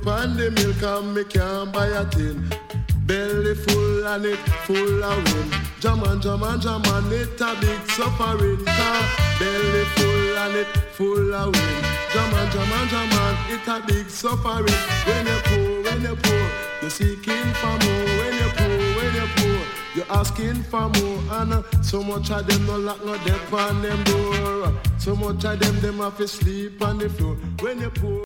on the milk and me can't buy a tin. Belly full and it full of wind. Jam and it a big suffering. Belly full and it full of wind. Jam and it a big suffering. When you poor, you're seeking for more. When you poor, you're asking for more. And so much of them no lock no deck on them door. So much of them have to sleep on the floor. When you poor.